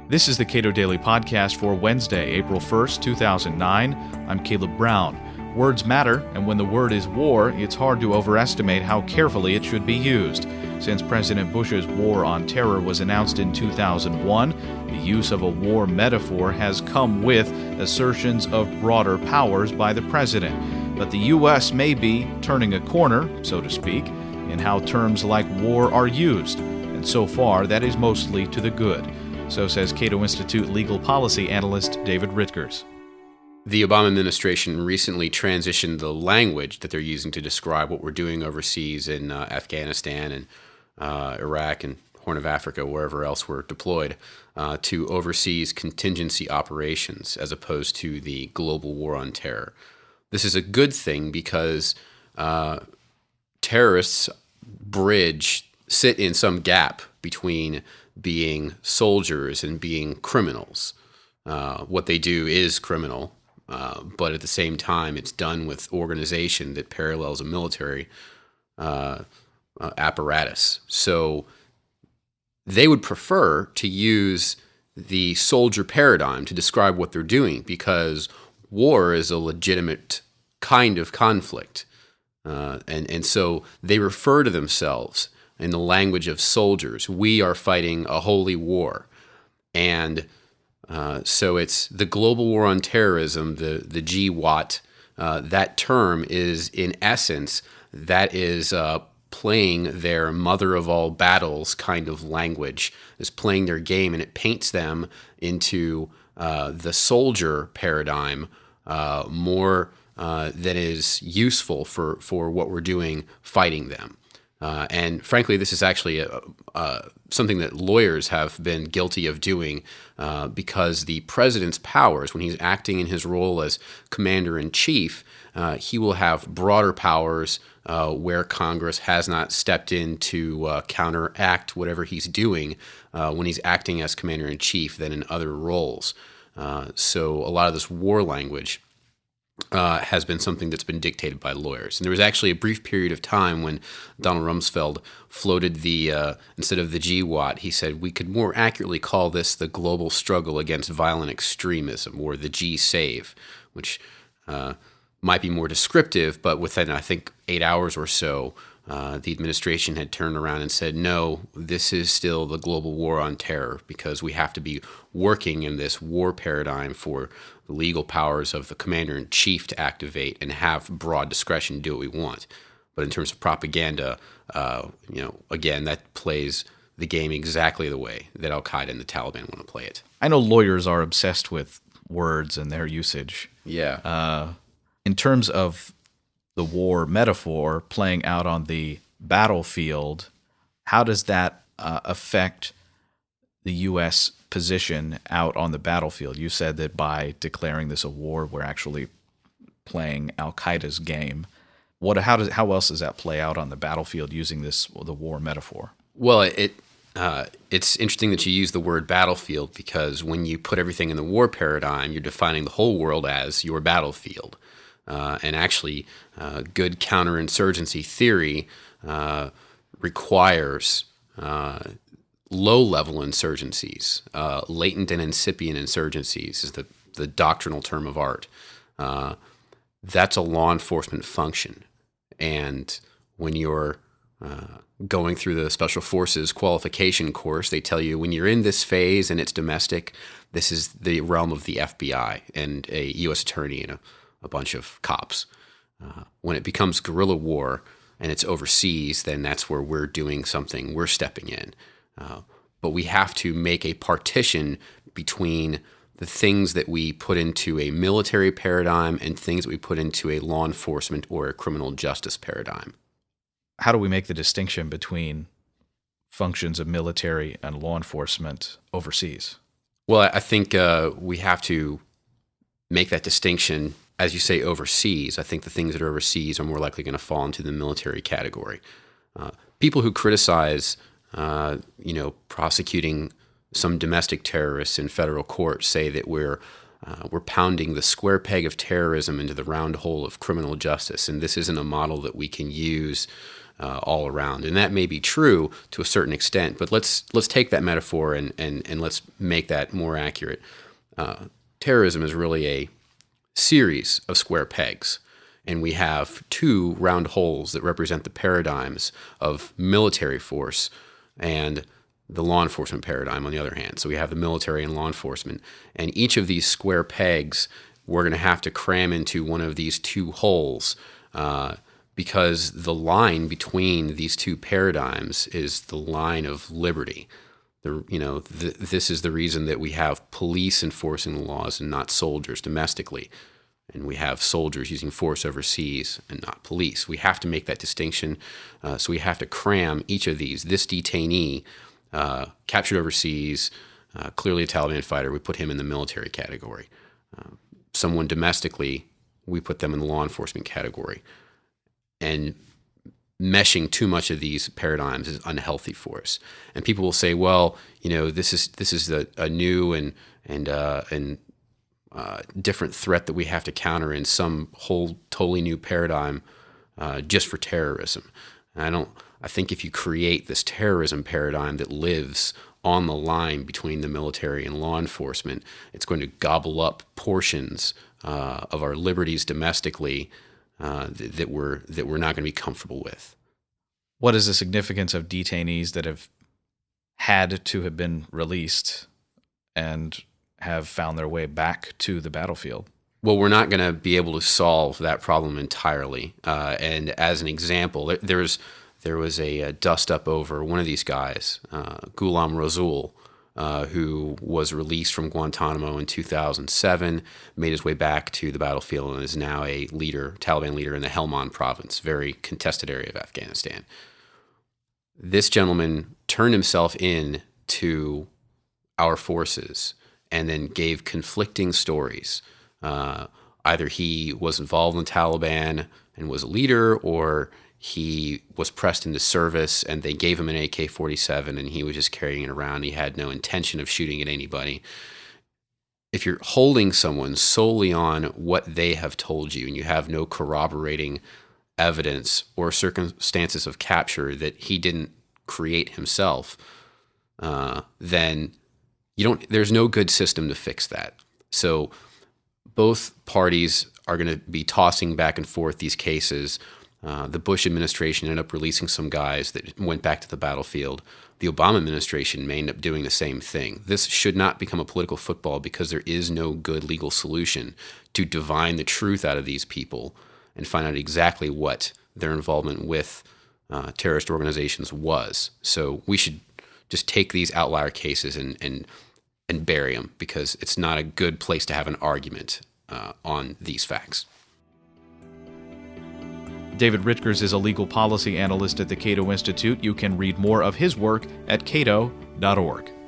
This is the Cato Daily Podcast for Wednesday, April 1st, 2009. I'm Caleb Brown. Words matter, and when the word is war, it's hard to overestimate how carefully it should be used. Since President Bush's war on terror was announced in 2001, the use of a war metaphor has come with assertions of broader powers by the president. But the U.S. may be turning a corner, so to speak, in how terms like war are used, and so far that is mostly to the good. So says Cato Institute legal policy analyst David Rittgers. The Obama administration recently transitioned the language that they're using to describe what we're doing overseas in Afghanistan and Iraq and Horn of Africa, wherever else we're deployed, to overseas contingency operations as opposed to the global war on terror. This is a good thing because terrorists sit in some gap between being soldiers and being criminals. What they do is criminal, but at the same time, it's done with organization that parallels a military apparatus. So they would prefer to use the soldier paradigm to describe what they're doing because war is a legitimate kind of conflict. And so they refer to themselves in the language of soldiers. We are fighting a holy war. And so it's the global war on terrorism, the GWAT. That term is, in essence, that is playing their mother of all battles kind of language, is playing their game, and it paints them into the soldier paradigm more than is useful for what we're doing fighting them. And frankly, this is actually something that lawyers have been guilty of doing because the president's powers, when he's acting in his role as commander-in-chief, he will have broader powers where Congress has not stepped in to counteract whatever he's doing when he's acting as commander-in-chief than in other roles. So a lot of this war language has been something that's been dictated by lawyers. And there was actually a brief period of time when Donald Rumsfeld floated instead of the GWAT, he said we could more accurately call this the global struggle against violent extremism, or the G-SAVE, which might be more descriptive, but within, I think, 8 hours or so, the administration had turned around and said, no, this is still the global war on terror because we have to be working in this war paradigm for the legal powers of the commander-in-chief to activate and have broad discretion to do what we want. But in terms of propaganda, again, that plays the game exactly the way that Al-Qaeda and the Taliban want to play it. I know lawyers are obsessed with words and their usage. Yeah. In terms of the war metaphor playing out on the battlefield, how does that affect the U.S. position out on the battlefield? You said that by declaring this a war, we're actually playing Al-Qaeda's game. How else does that play out on the battlefield using the war metaphor? Well, it's interesting that you use the word battlefield because when you put everything in the war paradigm, you're defining the whole world as your battlefield. And actually, good counterinsurgency theory requires low-level insurgencies. Latent and incipient insurgencies is the doctrinal term of art. That's a law enforcement function. And when you're going through the Special Forces qualification course, they tell you when you're in this phase and it's domestic, this is the realm of the FBI and a U.S. attorney and a bunch of cops. When it becomes guerrilla war and it's overseas, then that's where we're doing something, we're stepping in. But we have to make a partition between the things that we put into a military paradigm and things that we put into a law enforcement or a criminal justice paradigm. How do we make the distinction between functions of military and law enforcement overseas? Well, I think we have to make that distinction. As you say, overseas, I think the things that are overseas are more likely going to fall into the military category. People who criticize, prosecuting some domestic terrorists in federal court say that we're pounding the square peg of terrorism into the round hole of criminal justice, and this isn't a model that we can use all around. And that may be true to a certain extent, but let's take that metaphor and let's make that more accurate. Terrorism is really a series of square pegs, and we have two round holes that represent the paradigms of military force and the law enforcement paradigm on the other hand. So we have the military and law enforcement, and each of these square pegs we're going to have to cram into one of these two holes, because the line between these two paradigms is the line of liberty. This is the reason that we have police enforcing the laws and not soldiers domestically, and we have soldiers using force overseas and not police. We have to make that distinction, so we have to cram each of these. This detainee, captured overseas, clearly a Taliban fighter, we put him in the military category. Someone domestically, we put them in the law enforcement category. And meshing too much of these paradigms is unhealthy for us. And people will say, well, this is a new and different threat that we have to counter in some whole totally new paradigm just for terrorism. And I think if you create this terrorism paradigm that lives on the line between the military and law enforcement, it's going to gobble up portions of our liberties domestically that we're not going to be comfortable with. What is the significance of detainees that have had to have been released and have found their way back to the battlefield? Well, we're not going to be able to solve that problem entirely. And as an example, there was a dust-up over one of these guys, Ghulam Rasul, who was released from Guantanamo in 2007, made his way back to the battlefield, and is now a Taliban leader in the Helmand province, very contested area of Afghanistan. This gentleman turned himself in to our forces and then gave conflicting stories. Either he was involved in the Taliban and was a leader, or he was pressed into service and they gave him an AK-47 and he was just carrying it around. He had no intention of shooting at anybody. If you're holding someone solely on what they have told you and you have no corroborating evidence or circumstances of capture that he didn't create himself, then there's no good system to fix that. So both parties are going to be tossing back and forth these cases. The Bush administration ended up releasing some guys that went back to the battlefield. The Obama administration may end up doing the same thing. This should not become a political football because there is no good legal solution to divine the truth out of these people and find out exactly what their involvement with terrorist organizations was. So we should just take these outlier cases and bury them, because it's not a good place to have an argument on these facts. David Rutgers is a legal policy analyst at the Cato Institute. You can read more of his work at cato.org.